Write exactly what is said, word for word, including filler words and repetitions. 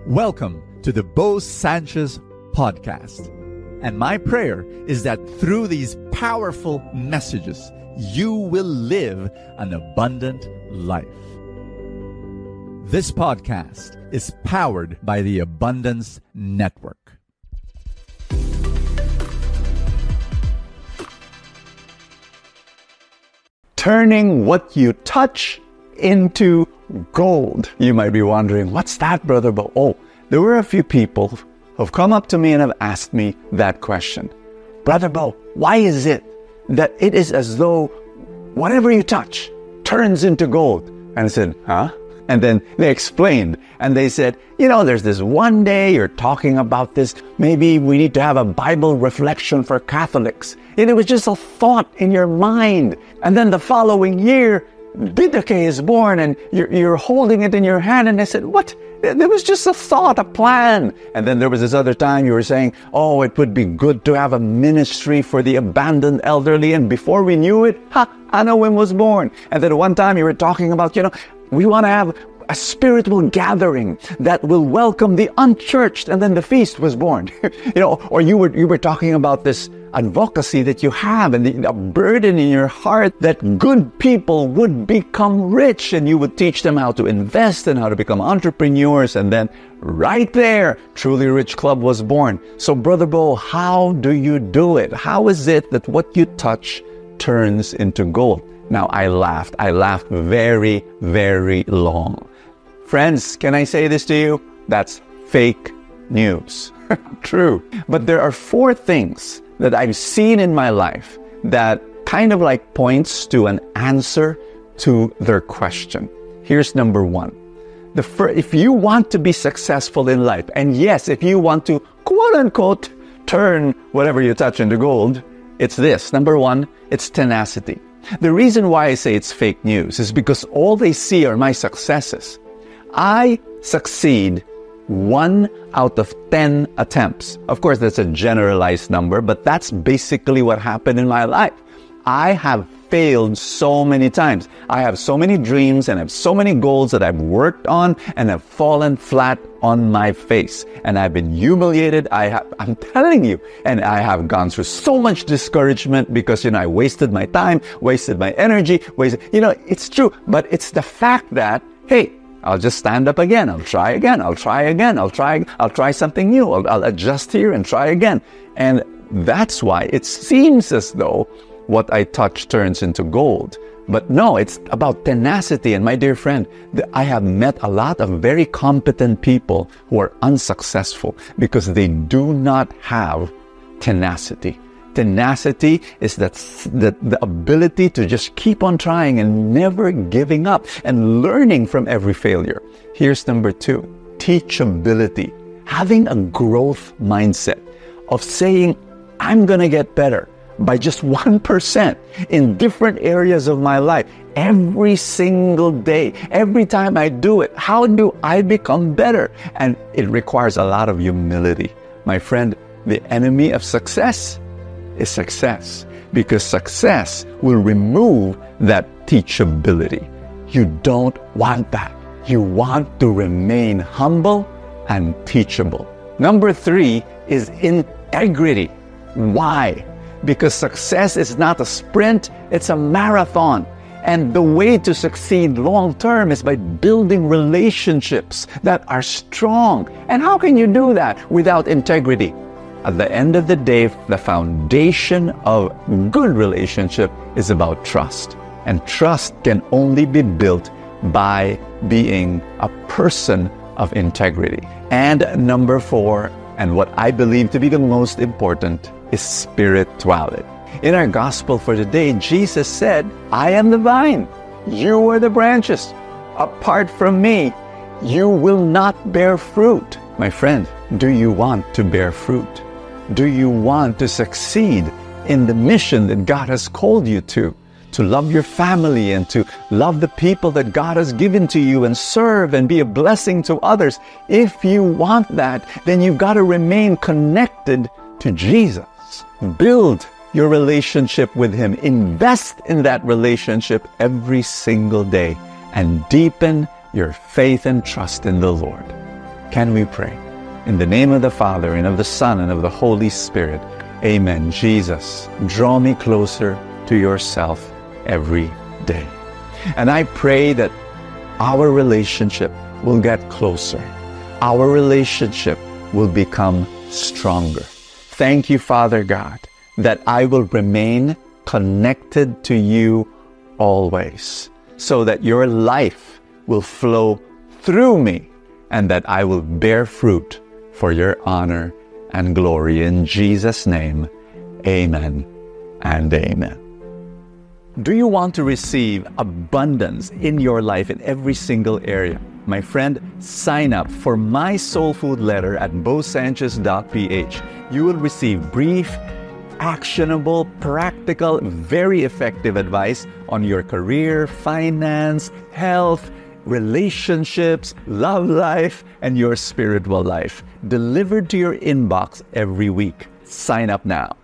Welcome to the Bo Sanchez podcast. And my prayer is that through these powerful messages, you will live an abundant life. This podcast is powered by the Abundance Network. Turning what you touch into gold. You might be wondering, what's that, Brother Bo? Oh, there were a few people who've come up to me and have asked me that question. Brother Bo, why is it that it is as though whatever you touch turns into gold? And I said, huh? And then they explained, and they said, you know, there's this one day you're talking about this. Maybe we need to have a Bible reflection for Catholics. And it was just a thought in your mind. And then the following year, Didache is born, and you're, you're holding it in your hand. And I said, what? There was just a thought, a plan. And then there was this other time you were saying, oh, it would be good to have a ministry for the abandoned elderly. And before we knew it, ha, Anawim was born. And then one time you were talking about, you know, we want to have a spiritual gathering that will welcome the unchurched, and then the feast was born. you know, or you were you were talking about this advocacy that you have and the, the burden in your heart that good people would become rich, and you would teach them how to invest and how to become entrepreneurs. And then right there, Truly Rich Club was born. So Brother Bo, how do you do it? How is it that what you touch turns into gold? Now, I laughed. I laughed very, very long. Friends, can I say this to you? That's fake news. True. But there are four things that I've seen in my life that kind of like points to an answer to their question. Here's number one. The fir- if you want to be successful in life, and yes, if you want to quote unquote turn whatever you touch into gold, it's this. Number one, it's tenacity. The reason why I say it's fake news is because all they see are my successes. I succeed one out of ten attempts. Of course, that's a generalized number, but that's basically what happened in my life. I have failed so many times. I have so many dreams and I have so many goals that I've worked on and have fallen flat on my face. And I've been humiliated. I have, I'm telling you, and I have gone through so much discouragement because, you know, I wasted my time, wasted my energy, wasted, you know, it's true. But it's the fact that, hey, I'll just stand up again. I'll try again. I'll try again. I'll try, I'll try something new. I'll, I'll adjust here and try again. And that's why it seems as though what I touch turns into gold. But no, it's about tenacity. And my dear friend, I have met a lot of very competent people who are unsuccessful because they do not have tenacity. Tenacity is that, that the ability to just keep on trying and never giving up and learning from every failure. Here's number two, teachability. Having a growth mindset of saying, I'm going to get better by just one percent in different areas of my life every single day. Every time I do it, how do I become better? And it requires a lot of humility. My friend, the enemy of success is success, because success will remove that teachability. You don't want that. You want to remain humble and teachable. Number three is integrity. Why? Because success is not a sprint, it's a marathon. And the way to succeed long term is by building relationships that are strong. And how can you do that without integrity? At the end of the day, the foundation of good relationship is about trust. And trust can only be built by being a person of integrity. And number four, and what I believe to be the most important, is spirituality. In our gospel for today, Jesus said, I am the vine, you are the branches. Apart from me, you will not bear fruit. My friend, do you want to bear fruit? Do you want to succeed in the mission that God has called you to? To love your family and to love the people that God has given to you and serve and be a blessing to others. If you want that, then you've got to remain connected to Jesus. Build your relationship with Him. Invest in that relationship every single day and deepen your faith and trust in the Lord. Can we pray? In the name of the Father, and of the Son, and of the Holy Spirit. Amen. Jesus, draw me closer to yourself every day. And I pray that our relationship will get closer. Our relationship will become stronger. Thank you, Father God, that I will remain connected to you always, so that your life will flow through me and that I will bear fruit for your honor and glory. In Jesus' name, amen and amen. Do you want to receive abundance in your life in every single area? My friend, sign up for my soul food letter at bo sanchez dot p h. You will receive brief, actionable, practical, very effective advice on your career, finance, health, relationships, love life, and your spiritual life, delivered to your inbox every week. Sign up now.